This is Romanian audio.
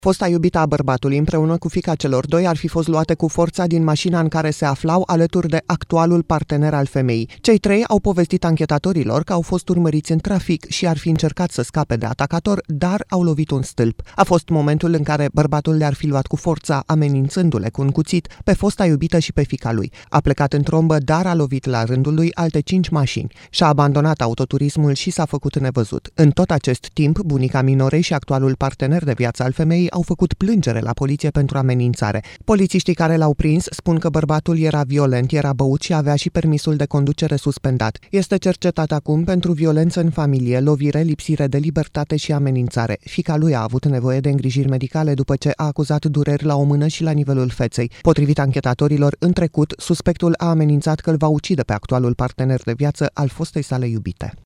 Fosta iubită a bărbatului împreună cu fiica celor doi ar fi fost luate cu forța din mașina în care se aflau alături de actualul partener al femeii. Cei trei au povestit anchetatorilor că au fost urmăriți în trafic și ar fi încercat să scape de atacator, dar au lovit un stâlp. A fost momentul în care bărbatul le-ar fi luat cu forța, amenințându-le cu un cuțit pe fosta iubită și pe fiica lui. A plecat în trombă, dar a lovit la rândul lui alte 5 mașini. Și-a abandonat autoturismul și s-a făcut nevăzut. În tot acest timp, bunica minorei și actualul partener de viață al femeii au făcut plângere la poliție pentru amenințare. Polițiștii care l-au prins spun că bărbatul era violent, era băut și avea și permisul de conducere suspendat. Este cercetat acum pentru violență în familie, lovire, lipsire de libertate și amenințare. Fiica lui a avut nevoie de îngrijiri medicale după ce a acuzat dureri la o mână și la nivelul feței. Potrivit anchetatorilor, în trecut, suspectul a amenințat că îl va ucide pe actualul partener de viață al fostei sale iubite.